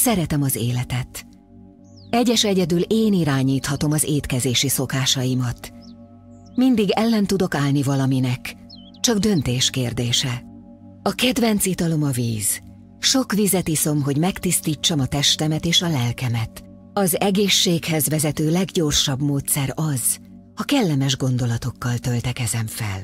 Szeretem az életet. Egyedül én irányíthatom az étkezési szokásaimat. Mindig ellen tudok állni valaminek, csak döntés kérdése. A kedvenc italom a víz. Sok vizet iszom, hogy megtisztítsam a testemet és a lelkemet. Az egészséghez vezető leggyorsabb módszer az, ha kellemes gondolatokkal töltekezem fel.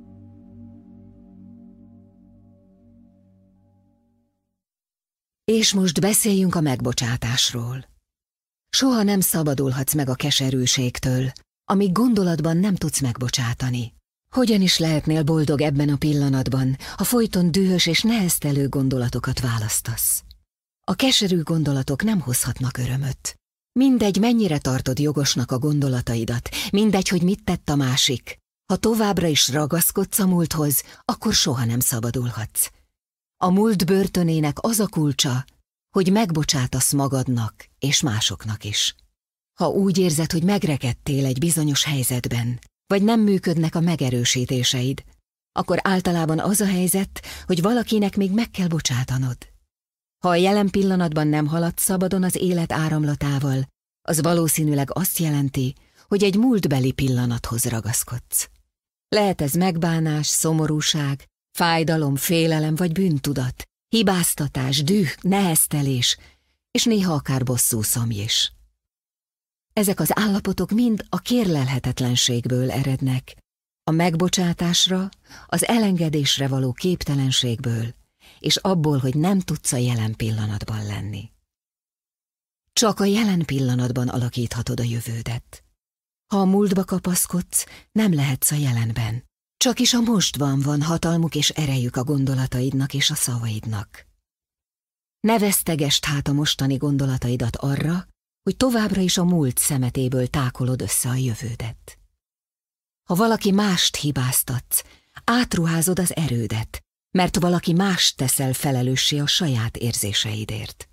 És most beszéljünk a megbocsátásról. Soha nem szabadulhatsz meg a keserűségtől, amíg gondolatban nem tudsz megbocsátani. Hogyan is lehetnél boldog ebben a pillanatban, ha folyton dühös és neheztelő gondolatokat választasz? A keserű gondolatok nem hozhatnak örömöt. Mindegy, mennyire tartod jogosnak a gondolataidat, mindegy, hogy mit tett a másik. Ha továbbra is ragaszkodsz a múlthoz, akkor soha nem szabadulhatsz. A múlt börtönének az a kulcsa, hogy megbocsátasz magadnak és másoknak is. Ha úgy érzed, hogy megrekedtél egy bizonyos helyzetben, vagy nem működnek a megerősítéseid, akkor általában az a helyzet, hogy valakinek még meg kell bocsátanod. Ha a jelen pillanatban nem haladsz szabadon az élet áramlatával, az valószínűleg azt jelenti, hogy egy múltbeli pillanathoz ragaszkodsz. Lehet ez megbánás, szomorúság, fájdalom, félelem vagy bűntudat, hibáztatás, düh, neheztelés, és néha akár bosszúszomj is. Ezek az állapotok mind a kérlelhetetlenségből erednek, a megbocsátásra, az elengedésre való képtelenségből, és abból, hogy nem tudsz a jelen pillanatban lenni. Csak a jelen pillanatban alakíthatod a jövődet. Ha a múltba kapaszkodsz, nem lehetsz a jelenben. Csak is a mostban van hatalmuk és erejük a gondolataidnak és a szavaidnak. Ne vesztegesd hát a mostani gondolataidat arra, hogy továbbra is a múlt szemetéből tákolod össze a jövődet. Ha valaki mást hibáztatsz, átruházod az erődet, mert valaki mást teszel felelőssé a saját érzéseidért.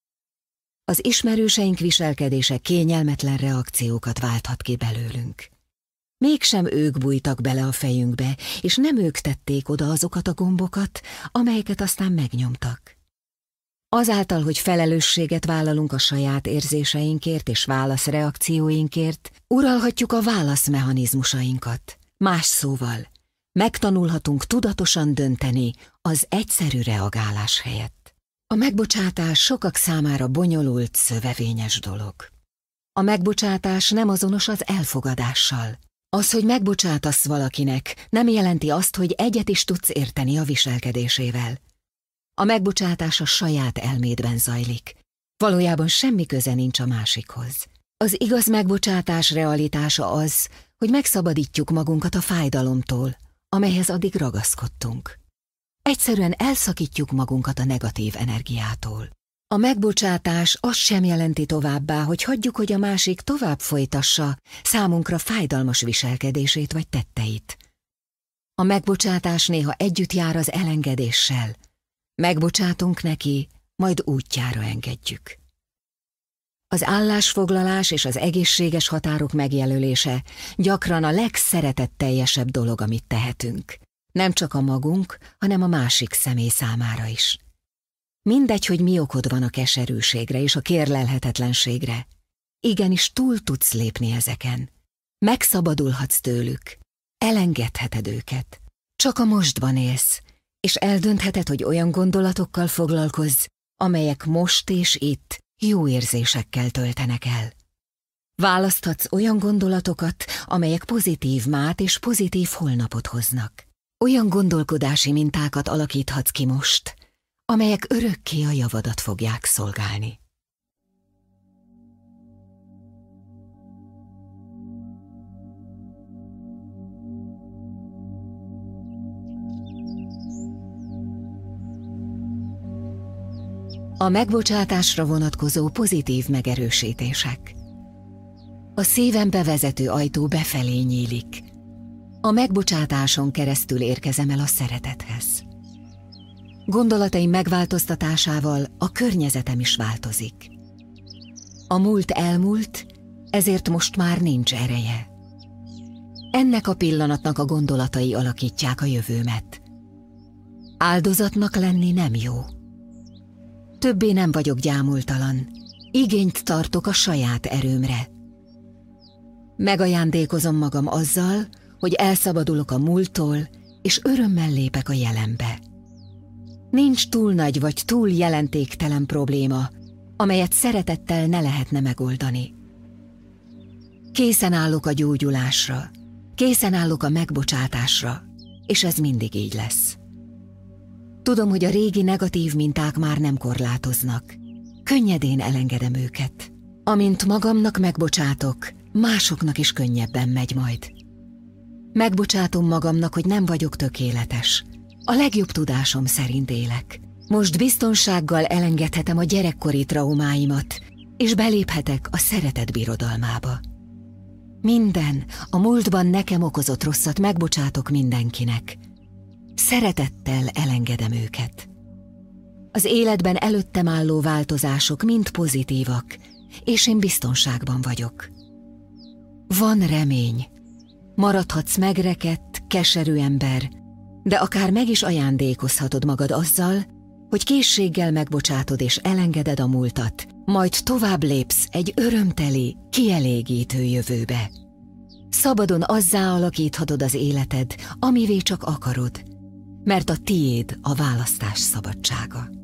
Az ismerőseink viselkedése kényelmetlen reakciókat válthat ki belőlünk. Mégsem ők bújtak bele a fejünkbe, és nem ők tették oda azokat a gombokat, amelyeket aztán megnyomtak. Azáltal, hogy felelősséget vállalunk a saját érzéseinkért és válaszreakcióinkért, uralhatjuk a válaszmechanizmusainkat. Más szóval, megtanulhatunk tudatosan dönteni az egyszerű reagálás helyett. A megbocsátás sokak számára bonyolult, szövevényes dolog. A megbocsátás nem azonos az elfogadással. Az, hogy megbocsátasz valakinek, nem jelenti azt, hogy egyet is tudsz érteni a viselkedésével. A megbocsátás a saját elmédben zajlik. Valójában semmi köze nincs a másikhoz. Az igaz megbocsátás realitása az, hogy megszabadítjuk magunkat a fájdalomtól, amelyhez addig ragaszkodtunk. Egyszerűen elszakítjuk magunkat a negatív energiától. A megbocsátás azt sem jelenti továbbá, hogy hagyjuk, hogy a másik tovább folytassa számunkra fájdalmas viselkedését vagy tetteit. A megbocsátás néha együtt jár az elengedéssel. Megbocsátunk neki, majd útjára engedjük. Az állásfoglalás és az egészséges határok megjelölése gyakran a legszeretetteljesebb dolog, amit tehetünk. Nem csak a magunk, hanem a másik személy számára is. Mindegy, hogy mi okod van a keserűségre és a kérlelhetetlenségre. Igenis túl tudsz lépni ezeken. Megszabadulhatsz tőlük. Elengedheted őket. Csak a mostban élsz, és eldöntheted, hogy olyan gondolatokkal foglalkozz, amelyek most és itt jó érzésekkel töltenek el. Választhatsz olyan gondolatokat, amelyek pozitív mát és pozitív holnapot hoznak. Olyan gondolkodási mintákat alakíthatsz ki most, amelyek örökké a javadat fogják szolgálni. A megbocsátásra vonatkozó pozitív megerősítések. A szívembe vezető ajtó befelé nyílik. A megbocsátáson keresztül érkezem el a szeretethez. Gondolataim megváltoztatásával a környezetem is változik. A múlt elmúlt, ezért most már nincs ereje. Ennek a pillanatnak a gondolatai alakítják a jövőmet. Áldozatnak lenni nem jó. Többé nem vagyok gyámultalan. Igényt tartok a saját erőmre. Megajándékozom magam azzal, hogy elszabadulok a múlttól, és örömmel lépek a jelenbe. Nincs túl nagy vagy túl jelentéktelen probléma, amelyet szeretettel ne lehetne megoldani. Készen állok a gyógyulásra, készen állok a megbocsátásra, és ez mindig így lesz. Tudom, hogy a régi negatív minták már nem korlátoznak. Könnyedén elengedem őket. Amint magamnak megbocsátok, másoknak is könnyebben megy majd. Megbocsátom magamnak, hogy nem vagyok tökéletes. A legjobb tudásom szerint élek. Most biztonsággal elengedhetem a gyerekkori traumáimat, és beléphetek a szeretet birodalmába. Minden, a múltban nekem okozott rosszat megbocsátok mindenkinek. Szeretettel elengedem őket. Az életben előttem álló változások mind pozitívak, és én biztonságban vagyok. Van remény. Maradhatsz megrekedt, keserű ember, de akár meg is ajándékozhatod magad azzal, hogy készséggel megbocsátod és elengeded a múltat, majd tovább lépsz egy örömteli, kielégítő jövőbe. Szabadon azzá alakíthatod az életed, amivé csak akarod, mert a tiéd a választás szabadsága.